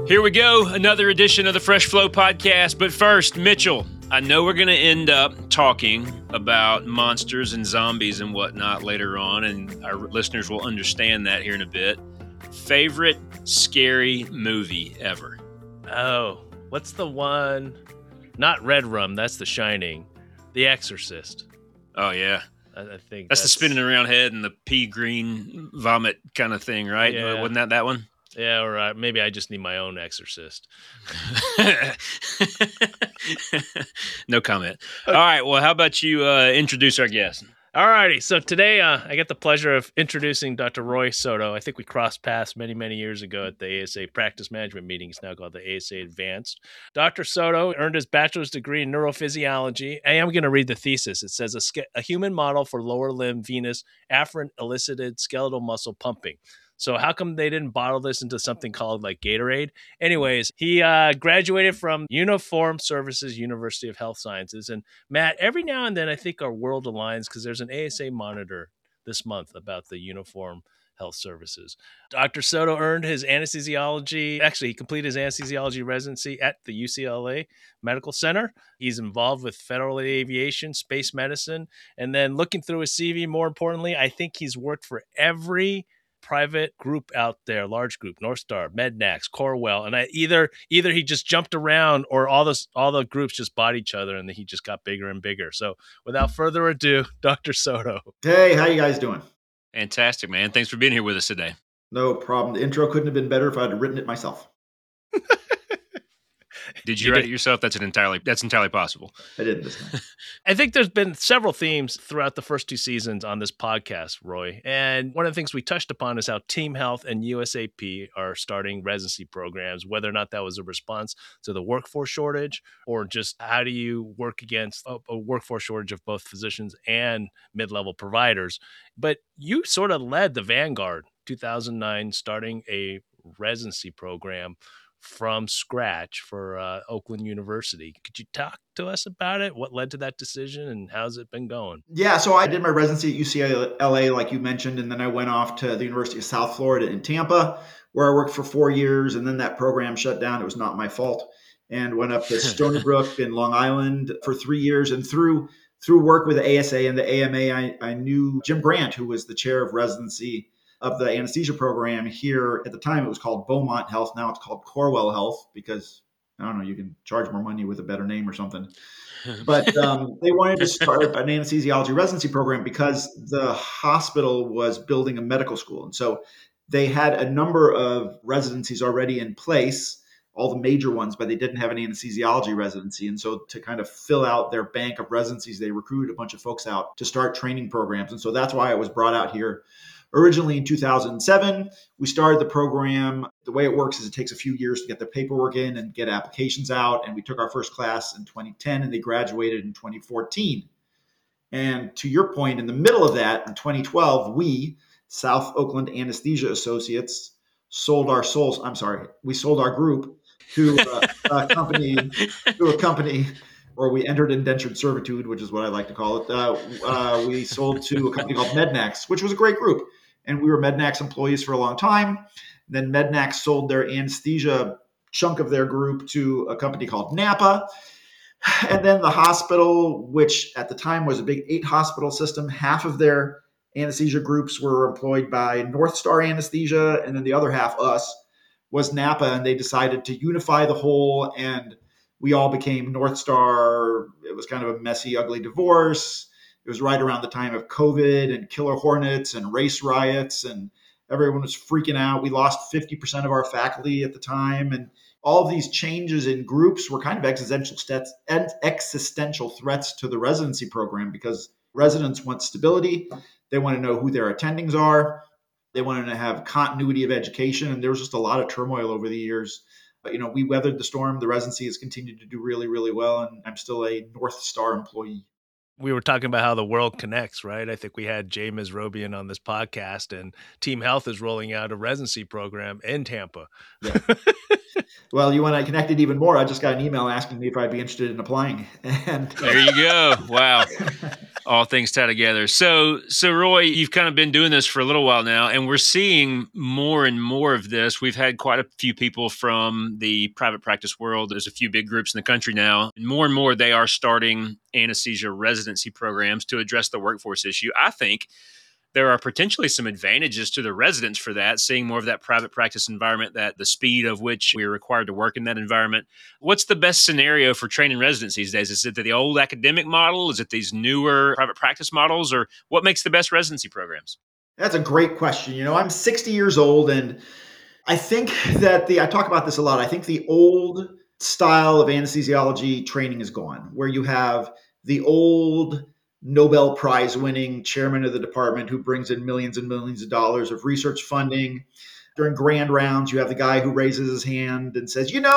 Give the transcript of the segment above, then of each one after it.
Here we go, another edition of the Fresh Flow podcast. But first, Mitchell, I know we're going to end up talking about monsters and zombies and whatnot later on, and our listeners will understand that here in a bit. Favorite scary movie ever? Oh, what's the one? Not Red Rum, that's The Shining. The Exorcist. Oh, yeah. I think that's the spinning around head and the pea green vomit kind of thing, right? Yeah. Wasn't that one? Yeah, or maybe I just need my own exorcist. No comment. All right, well, how about you introduce our guest? All righty, so today I get the pleasure of introducing Dr. Roy Soto. I think we crossed paths many, many years ago at the ASA practice management meeting. It's now called the ASA Advanced. Dr. Soto earned his bachelor's degree in neurophysiology. I am going to read the thesis. It says a human model for lower limb venous afferent elicited skeletal muscle pumping. So how come they didn't bottle this into something called like Gatorade? Anyways, he graduated from Uniform Services University of Health Sciences. And Matt, every now and then I think our world aligns because there's an ASA monitor this month about the Uniform Health Services. Dr. Soto earned his anesthesiology. Actually, he completed his anesthesiology residency at the UCLA Medical Center. He's involved with federal aviation, space medicine. And then looking through his CV, more importantly, I think he's worked for every private group out there, large group, Northstar, Mednax, Corewell, and either he just jumped around or all the groups just bought each other and he just got bigger and bigger. So without further ado, Dr. Soto. Hey, how you guys doing? Fantastic, man. Thanks for being here with us today. No problem. The intro couldn't have been better if I'd written it myself. Did you write it yourself? That's entirely possible. I did this time. I think there's been several themes throughout the first two seasons on this podcast, Roy. And one of the things we touched upon is how Team Health and USAP are starting residency programs, whether or not that was a response to the workforce shortage or just how do you work against a workforce shortage of both physicians and mid-level providers. But you sort of led the vanguard, 2009, starting a residency program from scratch for Oakland University. Could you talk to us about it? What led to that decision and how's it been going? Yeah, so I did my residency at UCLA, like you mentioned, and then I went off to the University of South Florida in Tampa, where I worked for 4 years, and then that program shut down. It was not my fault. And went up to Stony Brook in Long Island for 3 years. And through work with the ASA and the AMA, I knew Jim Grant, who was the chair of residency of the anesthesia program here. At the time, it was called Beaumont Health. Now it's called Corewell Health because, I don't know, you can charge more money with a better name or something. But they wanted to start an anesthesiology residency program because the hospital was building a medical school. And so they had a number of residencies already in place, all the major ones, but they didn't have an anesthesiology residency. And so to kind of fill out their bank of residencies, they recruited a bunch of folks out to start training programs. And so that's why I was brought out here. Originally in 2007, we started the program. The way it works is it takes a few years to get the paperwork in and get applications out. And we took our first class in 2010 and they graduated in 2014. And to your point, in the middle of that, in 2012, we, South Oakland Anesthesia Associates, sold our group to a company, or we entered indentured servitude, which is what I like to call it. We sold to a company called Mednax, which was a great group. And we were Mednax employees for a long time. Then Mednax sold their anesthesia chunk of their group to a company called Napa. And then the hospital, which at the time was a big 8-hospital system, half of their anesthesia groups were employed by Northstar Anesthesia, and then the other half, us, was Napa. And they decided to unify the whole, and we all became Northstar. It was kind of a messy, ugly divorce. It was right around the time of COVID and killer hornets and race riots, and everyone was freaking out. We lost 50% of our faculty at the time. And all of these changes in groups were kind of existential threats to the residency program because residents want stability. They want to know who their attendings are. They wanted to have continuity of education. And there was just a lot of turmoil over the years. But, we weathered the storm. The residency has continued to do really, really well. And I'm still a Northstar employee. We were talking about how the world connects, right? I think we had James Robian on this podcast, and Team Health is rolling out a residency program in Tampa. Yeah. Well, you want to connect it even more? I just got an email asking me if I'd be interested in applying. And There you go. Wow. All things tied together. So Roy, you've kind of been doing this for a little while now, and we're seeing more and more of this. We've had quite a few people from the private practice world. There's a few big groups in the country now, and more they are starting anesthesia residency programs to address the workforce issue. I think there are potentially some advantages to the residents for that, seeing more of that private practice environment, that the speed of which we are required to work in that environment. What's the best scenario for training residents these days? Is it the old academic model? Is it these newer private practice models? Or what makes the best residency programs? that's a great question. I'm 60 years old, and I think that I talk about this a lot. I think the old style of anesthesiology training is gone, where you have the old Nobel Prize winning chairman of the department who brings in millions and millions of dollars of research funding. During grand rounds, you have the guy who raises his hand and says, in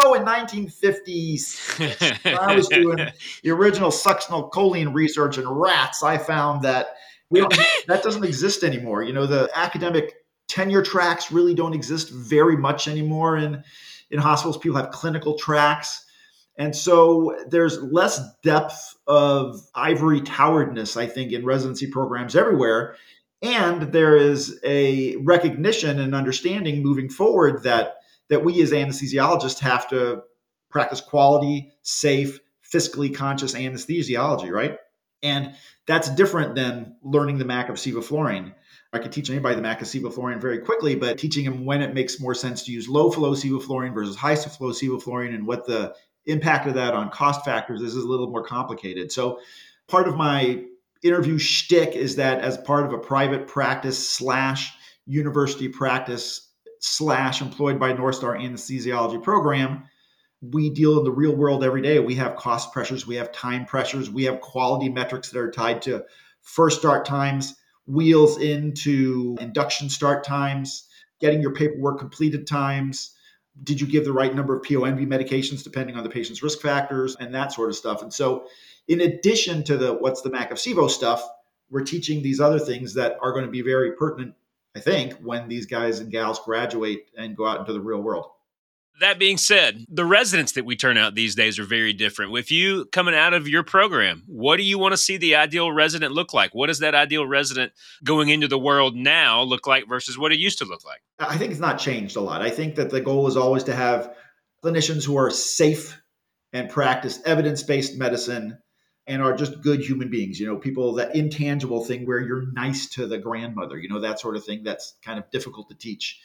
1956, when I was doing the original succinylcholine research in rats, I found that that doesn't exist anymore. The academic tenure tracks really don't exist very much anymore in hospitals. People have clinical tracks. And so there's less depth of ivory toweredness, I think, in residency programs everywhere. And there is a recognition and understanding moving forward that we as anesthesiologists have to practice quality, safe, fiscally conscious anesthesiology, right? And that's different than learning the MAC of sevoflurane. I could teach anybody the MAC of sevoflurane very quickly, but teaching them when it makes more sense to use low flow sevoflurane versus high flow sevoflurane and what the impact of that on cost factors is a little more complicated. So part of my interview shtick is that as part of a private practice / university practice / employed by Northstar anesthesiology program, we deal in the real world every day. We have cost pressures, we have time pressures, we have quality metrics that are tied to first start times, wheels into induction start times, getting your paperwork completed times. Did you give the right number of PONV medications depending on the patient's risk factors and that sort of stuff? And so in addition to the what's the MAC of Sevo stuff, we're teaching these other things that are going to be very pertinent, I think, when these guys and gals graduate and go out into the real world. That being said, the residents that we turn out these days are very different. With you coming out of your program, what do you want to see the ideal resident look like? What does that ideal resident going into the world now look like versus what it used to look like? I think it's not changed a lot. I think that the goal is always to have clinicians who are safe and practice evidence-based medicine and are just good human beings, people, that intangible thing where you're nice to the grandmother, that sort of thing that's kind of difficult to teach.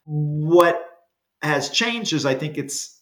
What has changed is I think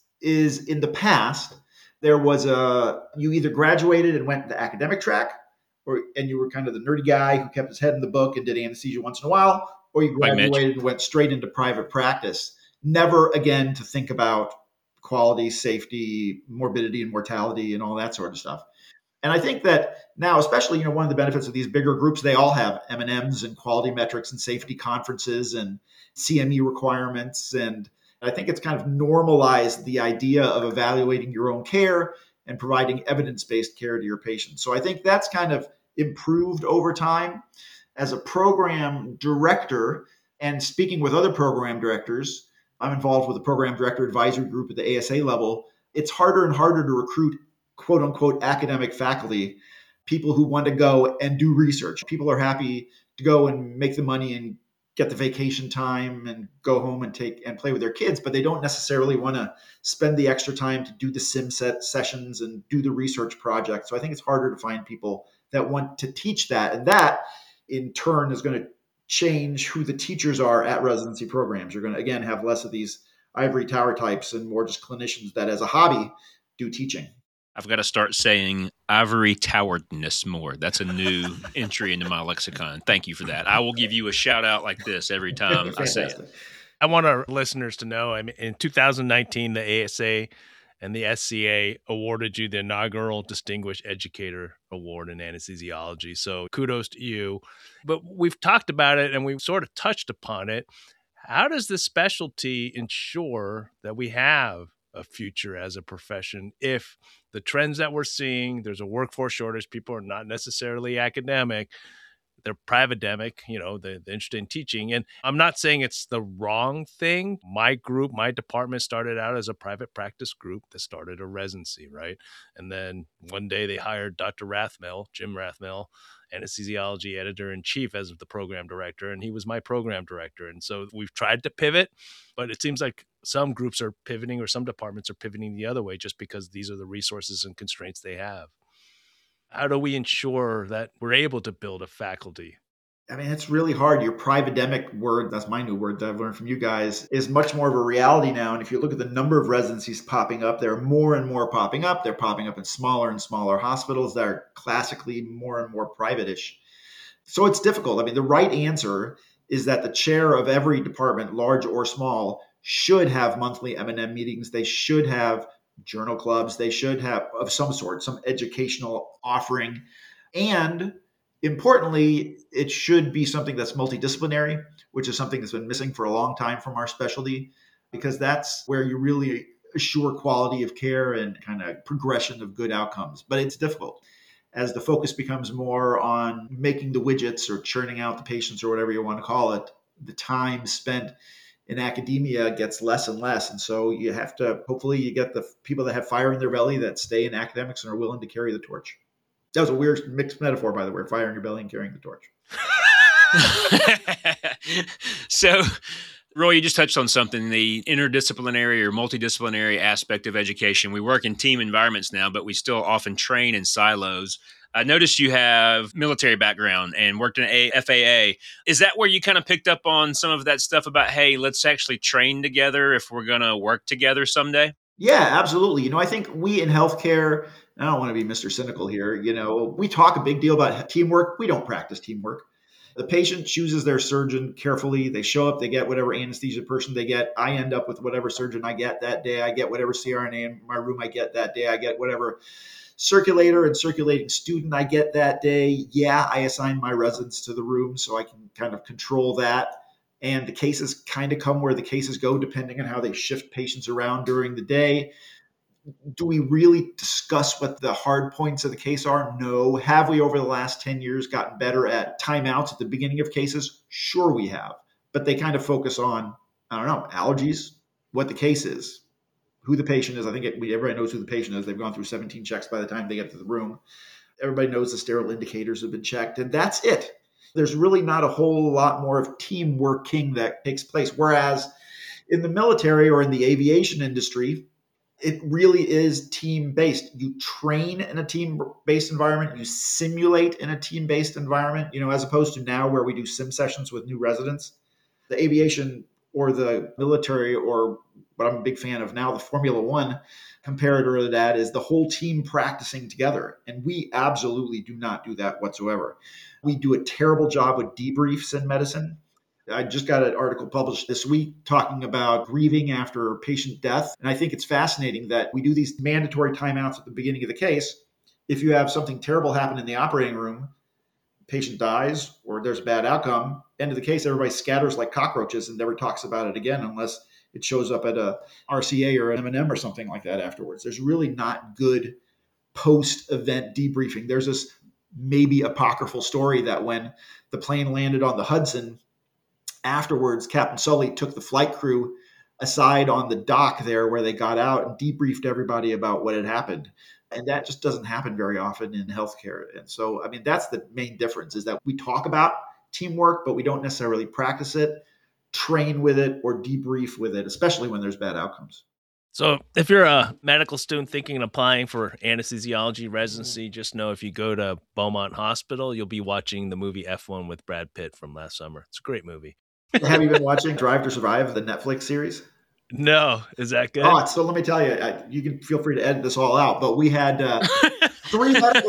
is in the past, there was you either graduated and went the academic track and you were kind of the nerdy guy who kept his head in the book and did anesthesia once in a while, or you graduated and went straight into private practice, never again to think about quality, safety, morbidity and mortality and all that sort of stuff. And I think that now, especially, one of the benefits of these bigger groups, they all have M&Ms and quality metrics and safety conferences and CME requirements. And I think it's kind of normalized the idea of evaluating your own care and providing evidence-based care to your patients. So I think that's kind of improved over time. As a program director and speaking with other program directors, I'm involved with a program director advisory group at the ASA level. It's harder and harder to recruit quote unquote academic faculty, people who want to go and do research. People are happy to go and make the money and get the vacation time and go home and play with their kids, but they don't necessarily want to spend the extra time to do the sim set sessions and do the research project. So I think it's harder to find people that want to teach that. And that in turn is going to change who the teachers are at residency programs. You're going to, again, have less of these ivory tower types and more just clinicians that as a hobby do teaching. I've got to start saying ivory toweredness more. That's a new entry into my lexicon. Thank you for that. I will give you a shout out like this every time I say it. I want our listeners to know, in 2019, the ASA and the SCA awarded you the inaugural Distinguished Educator Award in anesthesiology. So kudos to you. But we've talked about it and we've sort of touched upon it. How does this specialty ensure that we have a future as a profession if the trends that we're seeing, there's a workforce shortage, people are not necessarily academic, they're privatemic, they're interested in teaching. And I'm not saying it's the wrong thing. My group, my department started out as a private practice group that started a residency, right? And then one day they hired Dr. Rathmel, Jim Rathmel, anesthesiology editor-in-chief as the program director, and he was my program director. And so we've tried to pivot, but it seems like some groups are pivoting or some departments are pivoting the other way just because these are the resources and constraints they have. How do we ensure that we're able to build a faculty? I mean, it's really hard. Your privatemic word, that's my new word that I've learned from you guys, is much more of a reality now. And if you look at the number of residencies popping up, there are more and more popping up. They're popping up in smaller and smaller hospitals that are classically more and more private-ish. So it's difficult. I mean, the right answer is that the chair of every department, large or small, should have monthly M&M meetings. They should have journal clubs. They should have, of some sort, some educational offering. And importantly, it should be something that's multidisciplinary, which is something that's been missing for a long time from our specialty, because that's where you really assure quality of care and kind of progression of good outcomes. But it's difficult. As the focus becomes more on making the widgets or churning out the patients or whatever you want to call it, the time spent in academia gets less and less. And so you have to, hopefully you get the people that have fire in their belly that stay in academics and are willing to carry the torch. That was a weird mixed metaphor, by the way, fire in your belly and carrying the torch. So, Roy, you just touched on something, the interdisciplinary or multidisciplinary aspect of education. We work in team environments now, but we still often train in silos. I noticed you have military background and worked in FAA. Is that where you kind of picked up on some of that stuff about, hey, let's actually train together if we're going to work together someday? Yeah, absolutely. I think we in healthcare, I don't want to be Mr. Cynical here, we talk a big deal about teamwork. We don't practice teamwork. The patient chooses their surgeon carefully. They show up, they get whatever anesthesia person they get. I end up with whatever surgeon I get that day. I get whatever CRNA in my room I get that day. I get whatever circulator and circulating student I get that day. Yeah, I assign my residents to the room so I can kind of control that. And the cases kind of come where the cases go, depending on how they shift patients around during the day. Do we really discuss what the hard points of the case are? No. Have we, over the last 10 years, gotten better at timeouts at the beginning of cases? Sure, we have. But they kind of focus on, allergies, what the case is, who the patient is. I think everybody knows who the patient is. They've gone through 17 checks by the time they get to the room. Everybody knows the sterile indicators have been checked, and that's it. There's really not a whole lot more of team working that takes place. Whereas in the military or in the aviation industry, it really is team-based. You train in a team-based environment. You simulate in a team-based environment, as opposed to now where we do sim sessions with new residents. The aviation or the military, or what I'm a big fan of now, the Formula One comparator to that is the whole team practicing together. And we absolutely do not do that whatsoever. We do a terrible job with debriefs in medicine. I just got an article published this week talking about grieving after patient death. And I think it's fascinating that we do these mandatory timeouts at the beginning of the case. If you have something terrible happen in the operating room, patient dies or there's a bad outcome, end of the case, everybody scatters like cockroaches and never talks about it again unless it shows up at a RCA or an M&M or something like that afterwards. There's really not good post-event debriefing. There's this maybe apocryphal story that when the plane landed on the Hudson, afterwards, Captain Sully took the flight crew aside on the dock there where they got out and debriefed everybody about what had happened. And that just doesn't happen very often in healthcare. And so, that's the main difference, is that we talk about teamwork, but we don't necessarily practice it, train with it, or debrief with it, especially when there's bad outcomes. So if you're a medical student thinking of applying for anesthesiology residency, just know if you go to Beaumont Hospital, you'll be watching the movie F1 with Brad Pitt from last summer. It's a great movie. Have you been watching Drive to Survive, the Netflix series? No. Is that good? Oh, so let me tell you, you can feel free to edit this all out, but we had three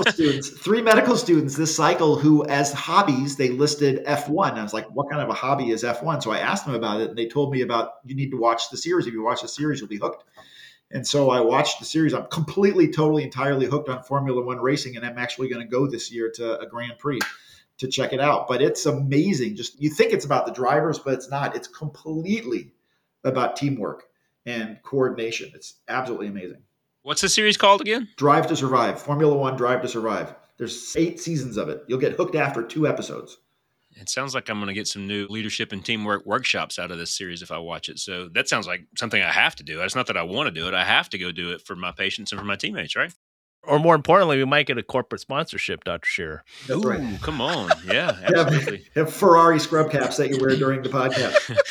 medical students this cycle who, as hobbies, they listed F1. I was like, what kind of a hobby is F1? So I asked them about it, and they told me about, you need to watch the series. If you watch the series, you'll be hooked. And so I watched the series. I'm completely, totally, entirely hooked on Formula One racing, and I'm actually going to go this year to a Grand Prix to check it out. But it's amazing. Just, you think it's about the drivers, but it's not. It's completely about teamwork. and coordination. It's absolutely amazing. What's the series called again? Drive to Survive. Formula One Drive to Survive. There's 8 seasons of it. You'll get hooked after 2 episodes. It sounds like I'm going to get some new leadership and teamwork workshops out of this series if I watch it. So that sounds like something I have to do. It's not that I want to do it. I have to go do it for my patients and for my teammates, right? Or more importantly, we might get a corporate sponsorship, Dr. Shearer. That's Ooh, right. Come on. Yeah, absolutely. Have Ferrari scrub caps that you wear during the podcast.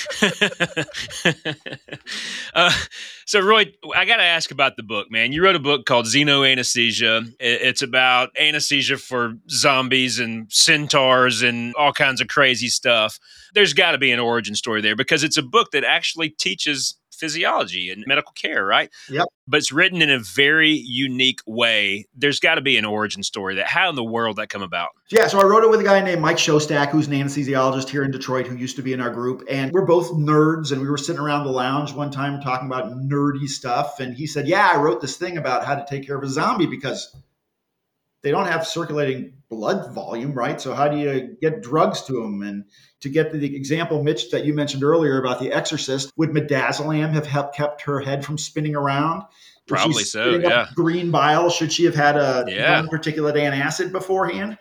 So, Roy, I got to ask about the book, man. You wrote a book called Xenoanesthesia. It's about anesthesia for zombies and centaurs and all kinds of crazy stuff. There's got to be an origin story there because it's a book that actually teaches physiology and medical care, right? Yep. But it's written in a very unique way. There's got to be an origin story. That how in the world that come about? Yeah, so I wrote it with a guy named Mike Shostak, who's an anesthesiologist here in Detroit, who used to be in our group. And we're both nerds, and we were sitting around the lounge one time talking about nerdy stuff. And he said, yeah, I wrote this thing about how to take care of a zombie because they don't have circulating blood volume, right? So how do you get drugs to them? And to get to the example, Mitch, that you mentioned earlier about The Exorcist, would midazolam have helped kept her head from spinning around? Probably so, yeah. Green bile, should she have had a non-particulate antacid beforehand?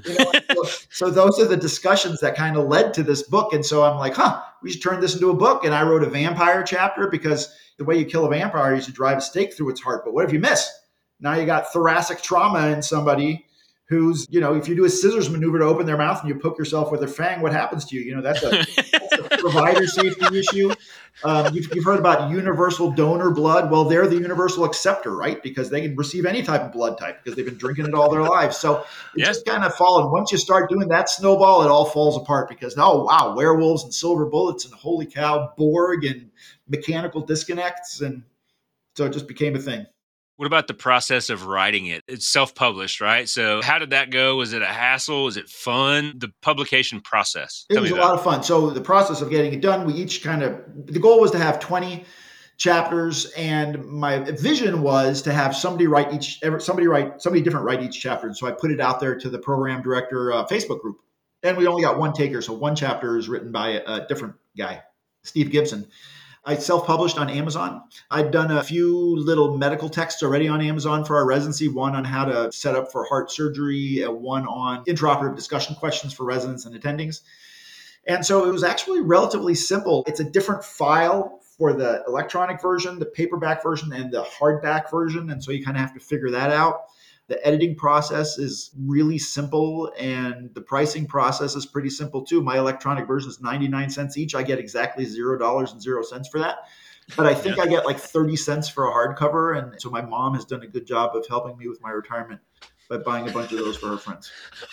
So those are the discussions that kind of led to this book. And so I'm like, we should turn this into a book. And I wrote a vampire chapter because the way you kill a vampire is to drive a stake through its heart. But what if you miss? Now you got thoracic trauma in somebody who's, if you do a scissors maneuver to open their mouth and you poke yourself with a fang, what happens to you? That's a provider safety issue. You've heard about universal donor blood. Well, they're the universal acceptor, right? Because they can receive any type of blood type because they've been drinking it all their lives. So it's just kind of fallen. Once you start doing that snowball, it all falls apart because, werewolves and silver bullets and holy cow, Borg and mechanical disconnects. And so it just became a thing. What about the process of writing it? It's self-published, right? So how did that go? Was it a hassle? Was it fun? The publication process. It was a lot of fun. So the process of getting it done, we each the goal was to have 20 chapters. And my vision was to have somebody different write each chapter. And so I put it out there to the program director Facebook group. And we only got one taker. So one chapter is written by a different guy, Steve Gibson. I self-published on Amazon. I'd done a few little medical texts already on Amazon for our residency, one on how to set up for heart surgery, one on intraoperative discussion questions for residents and attendings. And so it was actually relatively simple. It's a different file for the electronic version, the paperback version, and the hardback version. And so you kind of have to figure that out. The editing process is really simple, and the pricing process is pretty simple too. My electronic version is 99 cents each. I get exactly $0.00 for that. But I think I get like 30 cents for a hardcover. And so my mom has done a good job of helping me with my retirement by buying a bunch of those for her friends.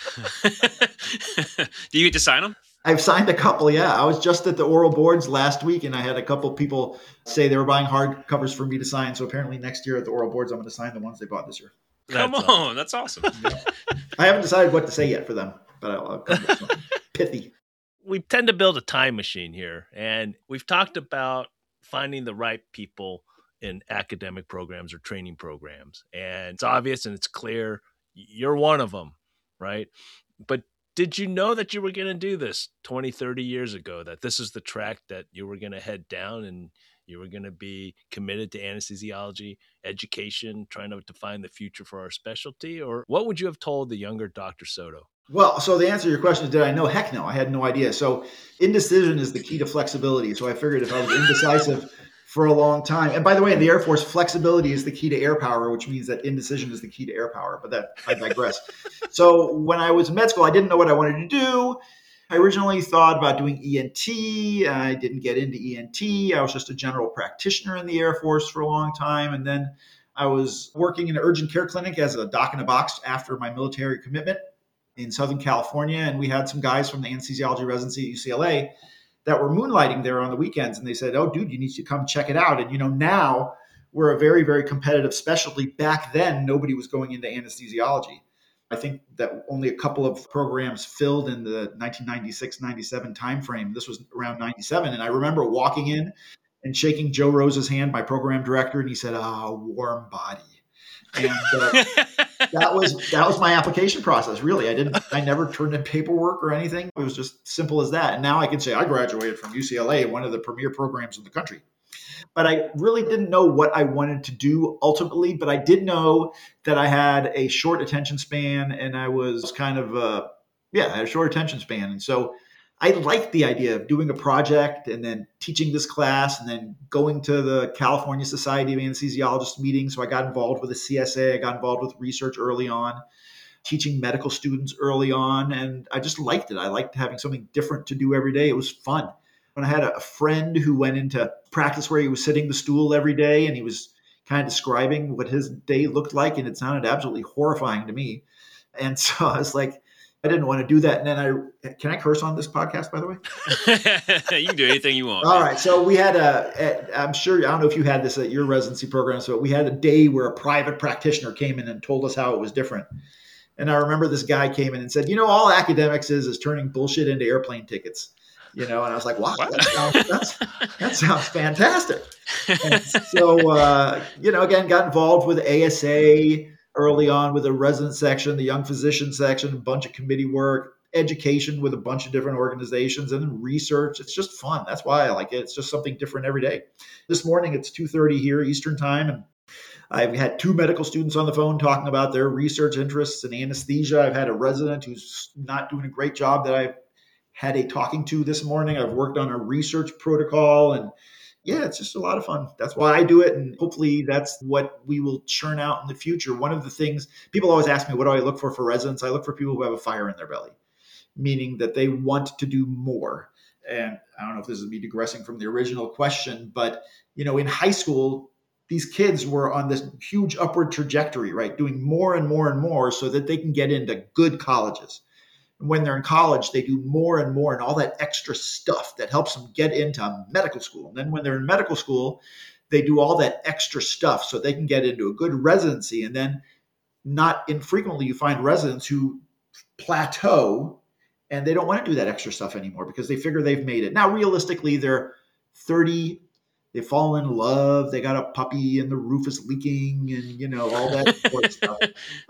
Do you get to sign them? I've signed a couple, yeah. I was just at the oral boards last week, and I had a couple people say they were buying hardcovers for me to sign. So apparently next year at the oral boards, I'm going to sign the ones they bought this year. Come on, that's awesome. I haven't decided what to say yet for them, but I'll come with something pithy. We tend to build a time machine here, and we've talked about finding the right people in academic programs or training programs. And it's obvious and it's clear you're one of them, right? But did you know that you were going to do this 20, 30 years ago, that this is the track that you were going to head down and you were going to be committed to anesthesiology, education, trying to define the future for our specialty? Or what would you have told the younger Dr. Soto? Well, so the answer to your question is, did I know? Heck no, I had no idea. So indecision is the key to flexibility. So I figured if I was indecisive for a long time, and by the way, in the Air Force, flexibility is the key to air power, which means that indecision is the key to air power, but that I digress. So when I was in med school, I didn't know what I wanted to do. I originally thought about doing ENT. I didn't get into ENT. I was just a general practitioner in the Air Force for a long time. And then I was working in an urgent care clinic as a doc in a box after my military commitment in Southern California. And we had some guys from the anesthesiology residency at UCLA that were moonlighting there on the weekends. And they said, oh, dude, you need to come check it out. And, now we're a very, very competitive specialty. Back then, nobody was going into anesthesiology. I think that only a couple of programs filled in the 1996-97 timeframe. This was around 97. And I remember walking in and shaking Joe Rose's hand, my program director, and he said, warm body. And that was my application process, really. I never turned in paperwork or anything. It was just simple as that. And now I can say I graduated from UCLA, one of the premier programs in the country. But I really didn't know what I wanted to do ultimately. But I did know that I had a short attention span, and I was kind of, I had a short attention span. And so I liked the idea of doing a project and then teaching this class and then going to the California Society of Anesthesiologists meeting. So I got involved with the CSA. I got involved with research early on, teaching medical students early on. And I just liked it. I liked having something different to do every day. It was fun. When I had a friend who went into practice where he was sitting the stool every day and he was kind of describing what his day looked like, and it sounded absolutely horrifying to me. And so I was like, I didn't want to do that. And then can I curse on this podcast, by the way? You can do anything you want. All right. So we had I'm sure, I don't know if you had this at your residency program. So we had a day where a private practitioner came in and told us how it was different. And I remember this guy came in and said, all academics is turning bullshit into airplane tickets. And I was like, wow, that sounds fantastic. And so, again, got involved with ASA early on with the resident section, the young physician section, a bunch of committee work, education with a bunch of different organizations, and then research. It's just fun. That's why I like it. It's just something different every day. This morning, it's 2:30 here Eastern time, and I've had 2 medical students on the phone talking about their research interests in anesthesia. I've had a resident who's not doing a great job that I've had a talking to this morning. I've worked on a research protocol, and it's just a lot of fun. That's why I do it. And hopefully that's what we will churn out in the future. One of the things people always ask me, what do I look for residents? I look for people who have a fire in their belly, meaning that they want to do more. And I don't know if this is me digressing from the original question, but in high school, these kids were on this huge upward trajectory, right? Doing more and more and more so that they can get into good colleges. When they're in college, they do more and more and all that extra stuff that helps them get into medical school. And then when they're in medical school, they do all that extra stuff so they can get into a good residency. And then not infrequently, you find residents who plateau and they don't want to do that extra stuff anymore because they figure they've made it. Now, realistically, they're 30, they fall in love, they got a puppy and the roof is leaking and, all that sort of stuff.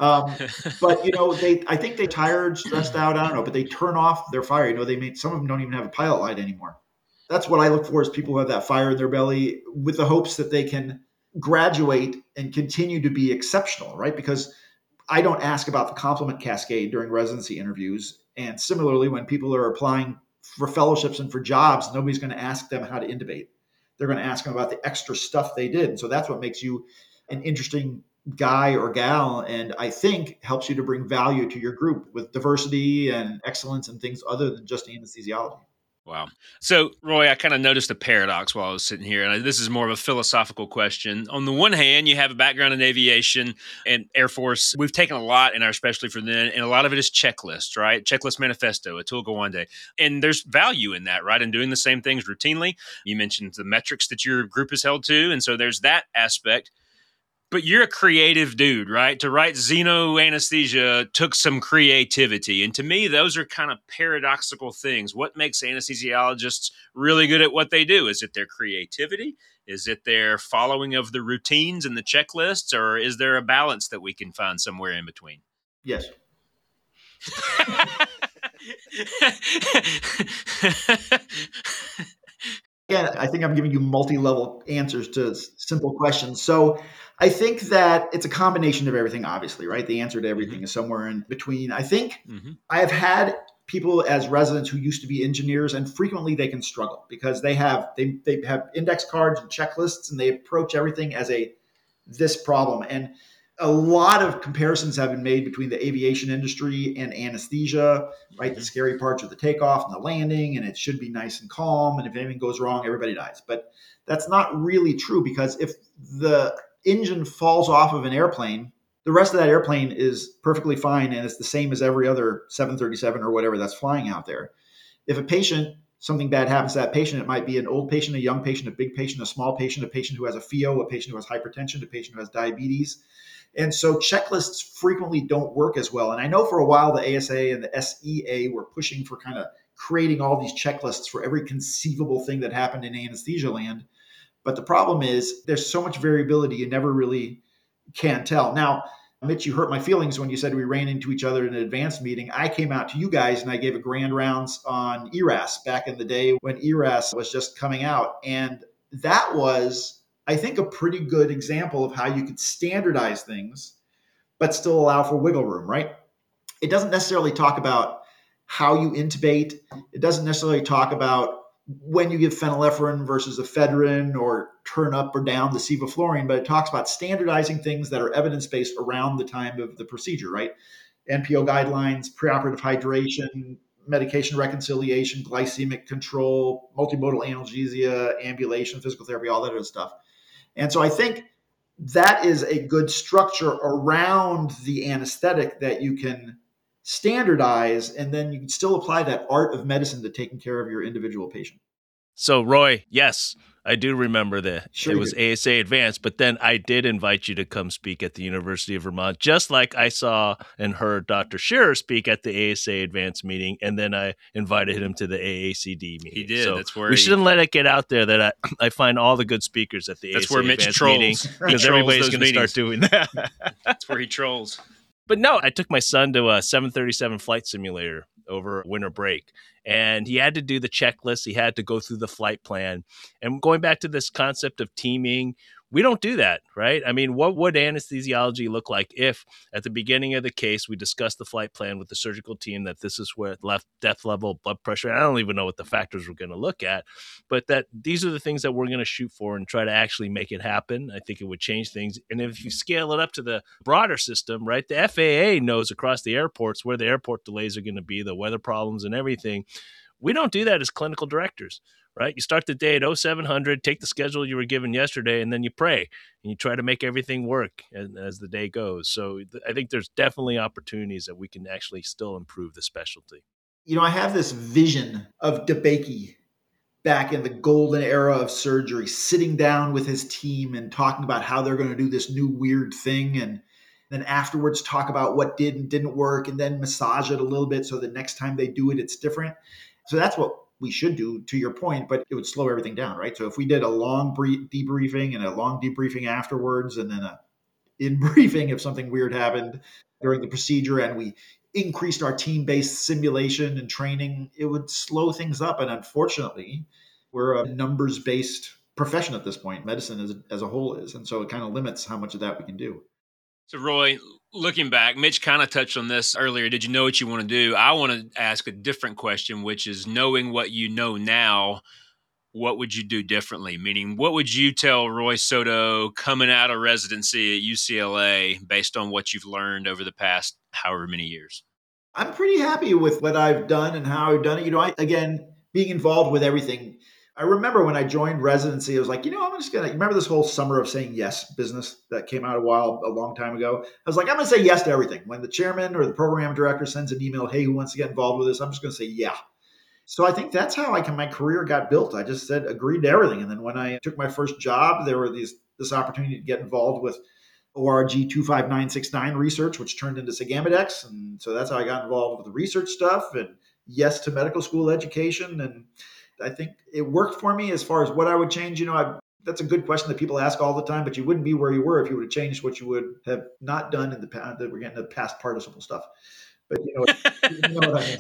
But, I think they're tired, stressed out, I don't know, but they turn off their fire. Some of them don't even have a pilot light anymore. That's what I look for is people who have that fire in their belly with the hopes that they can graduate and continue to be exceptional, right? Because I don't ask about the compliment cascade during residency interviews. And similarly, when people are applying for fellowships and for jobs, nobody's going to ask them how to intubate. They're going to ask them about the extra stuff they did. And so that's what makes you an interesting guy or gal, and I think helps you to bring value to your group with diversity and excellence and things other than just anesthesiology. Wow. So, Roy, I kind of noticed a paradox while I was sitting here, and this is more of a philosophical question. On the one hand, you have a background in aviation and Air Force. We've taken a lot in our specialty for then, and a lot of it is checklists, right? Checklist manifesto, Atul Gawande. And there's value in that, right? And doing the same things routinely. You mentioned the metrics that your group is held to, and so there's that aspect. But you're a creative dude, right? To write xenoanesthesia took some creativity. And to me, those are kind of paradoxical things. What makes anesthesiologists really good at what they do? Is it their creativity? Is it their following of the routines and the checklists? Or is there a balance that we can find somewhere in between? Yes. Again, I think I'm giving you multi-level answers to simple questions. So I think that it's a combination of everything, obviously, right? The answer to everything is somewhere in between. I think I have had people as residents who used to be engineers, and frequently they can struggle because they have index cards and checklists, and they approach everything as this problem. And a lot of comparisons have been made between the aviation industry and anesthesia, right? The scary parts are the takeoff and the landing, and it should be nice and calm. And if anything goes wrong, everybody dies. But that's not really true, because if the engine falls off of an airplane, the rest of that airplane is perfectly fine, and it's the same as every other 737 or whatever that's flying out there. If something bad happens to that patient, it might be an old patient, a young patient, a big patient, a small patient, a patient who has a FEO, a patient who has hypertension, a patient who has diabetes. And so checklists frequently don't work as well. And I know for a while the ASA and the SEA were pushing for kind of creating all these checklists for every conceivable thing that happened in anesthesia land. But the problem is there's so much variability, you never really can tell. Now, Mitch, you hurt my feelings when you said we ran into each other in an advanced meeting. I came out to you guys and I gave a grand rounds on ERAS back in the day when ERAS was just coming out. And that was, I think, a pretty good example of how you could standardize things, but still allow for wiggle room, right? It doesn't necessarily talk about how you intubate. It doesn't necessarily talk about when you give phenylephrine versus ephedrine or turn up or down the sevoflurane, but it talks about standardizing things that are evidence-based around the time of the procedure, right? NPO guidelines, preoperative hydration, medication reconciliation, glycemic control, multimodal analgesia, ambulation, physical therapy, all that other stuff. And so I think that is a good structure around the anesthetic that you can standardize, and then you can still apply that art of medicine to taking care of your individual patient. So, Roy, yes, I do remember that. Sure It was ASA Advanced, but then I did invite you to come speak at the University of Vermont, just like I saw and heard Dr. Shearer speak at the ASA Advanced meeting, and then I invited him to the AACD meeting. He did. So that's where we shouldn't let it get out there that I find all the good speakers at the That's ASA where Mitch Advanced trolls. meeting, He because trolls everybody's those going to start doing that. That's where he trolls. But no, I took my son to a 737 flight simulator over winter break, and he had to do the checklist. He had to go through the flight plan. And going back to this concept of teaming, we don't do that, right? I mean, what would anesthesiology look like if at the beginning of the case, we discussed the flight plan with the surgical team that this is where left death level, blood pressure. I don't even know what the factors we're going to look at, but that these are the things that we're going to shoot for and try to actually make it happen. I think it would change things. And if you scale it up to the broader system, right, the FAA knows across the airports where the airport delays are going to be, the weather problems and everything. We don't do that as clinical directors. Right? You start the day at 0700, take the schedule you were given yesterday, and then you pray and you try to make everything work as the day goes. So I think there's definitely opportunities that we can actually still improve the specialty. You know, I have this vision of DeBakey back in the golden era of surgery, sitting down with his team and talking about how they're going to do this new weird thing. And then afterwards talk about what did and didn't work, and then massage it a little bit so the next time they do it, it's different. So that's what we should do, to your point, but it would slow everything down, right? So if we did a long debriefing and a long debriefing afterwards, and then a in briefing if something weird happened during the procedure, and we increased our team-based simulation and training, it would slow things up. And unfortunately, we're a numbers-based profession at this point. Medicine as a whole is. And so it kind of limits how much of that we can do. So, Roy, looking back, Mitch kind of touched on this earlier. Did you know what you want to do? I want to ask a different question, which is, knowing what you know now, what would you do differently? Meaning, what would you tell Roy Soto coming out of residency at UCLA based on what you've learned over the past however many years? I'm pretty happy with what I've done and how I've done it. You know, again, being involved with everything. I remember when I joined residency, I was like, I'm just going to, remember this whole summer of saying yes business that came out a long time ago? I was like, I'm going to say yes to everything. When the chairman or the program director sends an email, hey, who wants to get involved with this? I'm just going to say yeah. So I think that's how my career got built. I just said, agreed to everything. And then when I took my first job, there were this opportunity to get involved with ORG 25969 research, which turned into Sagamidex. And so that's how I got involved with the research stuff, and yes to medical school education. And I think it worked for me. As far as what I would change, that's a good question that people ask all the time, but you wouldn't be where you were if you would have changed what you would have not done in the past. That we're getting to past participle stuff. But you know what I mean.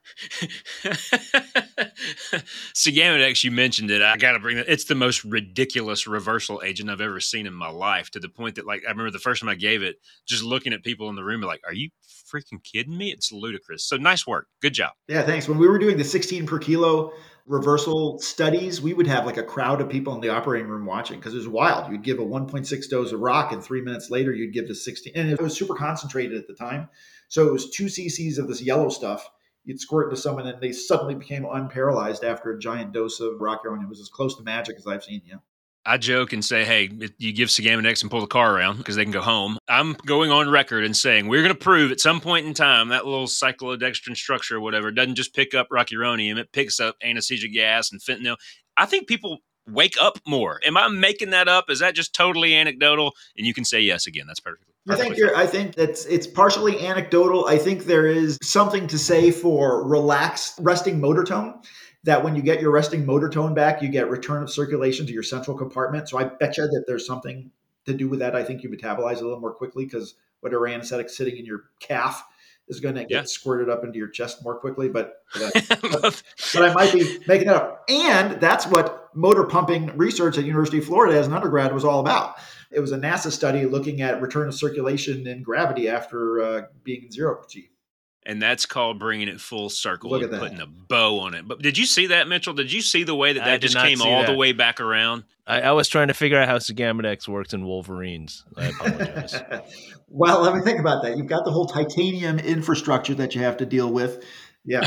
Sagamidex, you mentioned it. I got to bring that. It's the most ridiculous reversal agent I've ever seen in my life, to the point that, like, I remember the first time I gave it, just looking at people in the room like, are you freaking kidding me? It's ludicrous. So nice work. Good job. Yeah, thanks. When we were doing the 16 per kilo reversal studies, we would have like a crowd of people in the operating room watching, because it was wild. You'd give a 1.6 dose of rock, and 3 minutes later you'd give the 16. And it was super concentrated at the time. So it was 2 cc's of this yellow stuff. You'd squirt into someone and they suddenly became unparalyzed after a giant dose of rocuronium. It was as close to magic as I've seen. Yeah. I joke and say, hey, you give Sagamidex and pull the car around because they can go home. I'm going on record and saying we're going to prove at some point in time that little cyclodextrin structure or whatever doesn't just pick up rocuronium. It picks up anesthesia gas and fentanyl. I think people wake up more. Am I making that up? Is that just totally anecdotal? And you can say yes again. That's perfect. I think it's partially anecdotal. I think there is something to say for relaxed resting motor tone, that when you get your resting motor tone back, you get return of circulation to your central compartment. So I bet you that there's something to do with that. I think you metabolize a little more quickly, because whatever anesthetic sitting in your calf is going to get squirted up into your chest more quickly. But I might be making it up. And that's what motor pumping research at University of Florida as an undergrad was all about. It was a NASA study looking at return of circulation and gravity after being in zero G. And that's called bringing it full circle Look and at that. putting a bow on it. But did you see that, Mitchell? Did you see the way that just came all the way back around? I was trying to figure out how Sagamidex works in Wolverines. I apologize. Well, let me think about that. You've got the whole titanium infrastructure that you have to deal with. Yeah.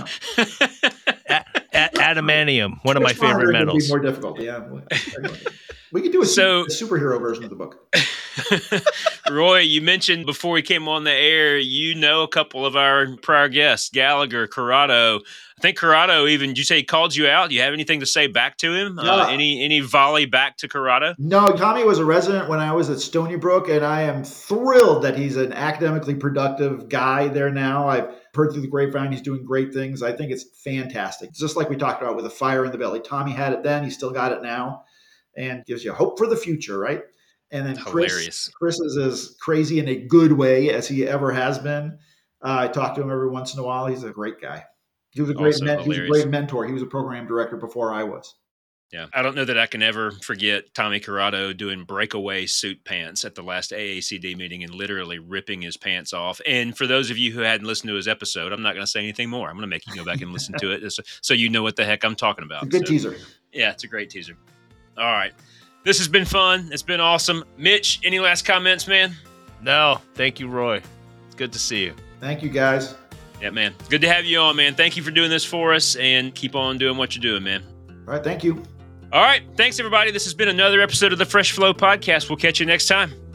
Adamantium, one of my favorite metals. Would be more difficult. Yeah. We could do a superhero version of the book. Roy, you mentioned before we came on the air, you know a couple of our prior guests, Gallagher, Corrado. I think Corrado even, did you say he called you out? Do you have anything to say back to him? Any volley back to Corrado? No, Tommy was a resident when I was at Stony Brook, and I am thrilled that he's an academically productive guy there now. I've heard through the grapevine he's doing great things. I think it's fantastic. Just like we talked about with a fire in the belly. Tommy had it then, he still got it now, and gives you hope for the future, right? And then Chris is as crazy in a good way as he ever has been. I talk to him every once in a while. He's a great guy. He was a great mentor. He was a program director before I was. Yeah. I don't know that I can ever forget Tommy Corrado doing breakaway suit pants at the last AACD meeting and literally ripping his pants off. And for those of you who hadn't listened to his episode, I'm not going to say anything more. I'm going to make you go back and listen to it so you know what the heck I'm talking about. It's a good teaser. Yeah, it's a great teaser. All right. This has been fun. It's been awesome. Mitch, any last comments, man? No. Thank you, Roy. It's good to see you. Thank you, guys. Yeah, man. Good to have you on, man. Thank you for doing this for us, and keep on doing what you're doing, man. All right. Thank you. All right. Thanks, everybody. This has been another episode of the Fresh Flow Podcast. We'll catch you next time.